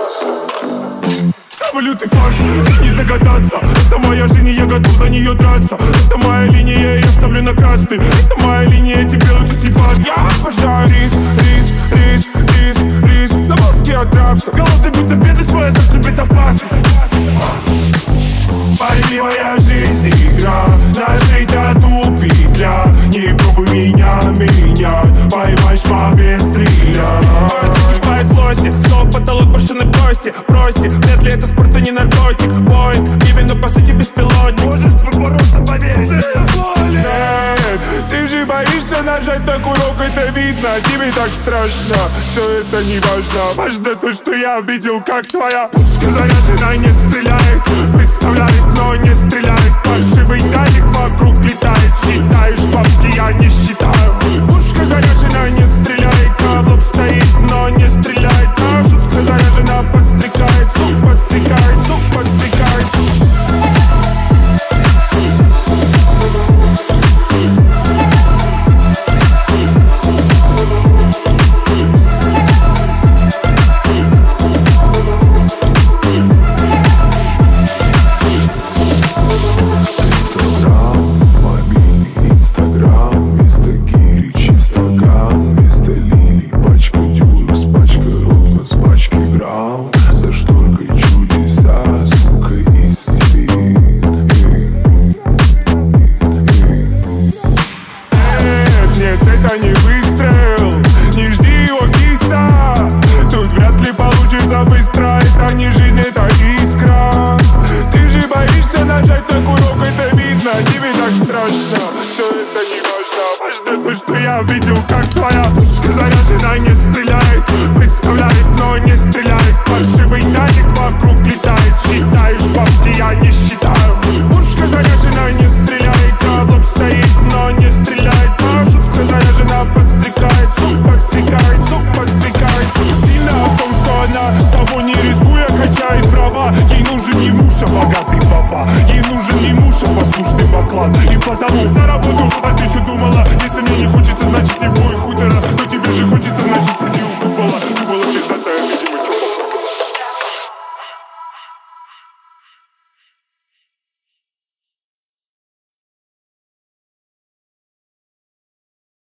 Самый лютый фарс, и не догадаться. Это моя жизнь, и я готов за нее драться. Это моя линия, я ставлю на касты. Это моя линия, тебе лучше съебать. Я обожаю рис. На мозге отрався. Голодный будто бедность, моя завтра будет опасна. Пойми, моя жизнь игра, нажить тату петля. Не пробуй меня менять, поймаешь по без стреля. По злости, снова потолок брошенной кости. Бросьте, вряд ли это спорт, а не наркотик. Боинг, именно по сути беспилотник. Можешь просто поверить, это болит. Ты же боишься нажать на курок, это видно. Тебе так страшно, что это не важно. Важно то, что я видел, как твоя пушка заряжена, не стреляет. Представляет, но не стреляет. Паршивый галик вокруг летает. Считаешь бабки, я не считаю. Пушка заряжена, не стреляет. Каблук стоит, но не стреляет. Шутка заряжена, подстрекает. Сук подстрекает, сук подстрекает. Тебе так страшно, что это не важно. Важно то, что я видел, как твоя пушка заряжена, не стреляет. Представляет, но не стреляет. Паршивый галик вокруг летает. Считаешь бабки, я не считаю. Пушка заряжена, не стреляет. Каблук стоит, но не стреляет. Шутка заряжена, подстрекает. Сук подстрекает, сук подстрекает. Сильно о том, что она собой не рискуя качает права. Ей нужен не муж, а богатый папа. Ей нужен не муж, а послушный баклан. И потому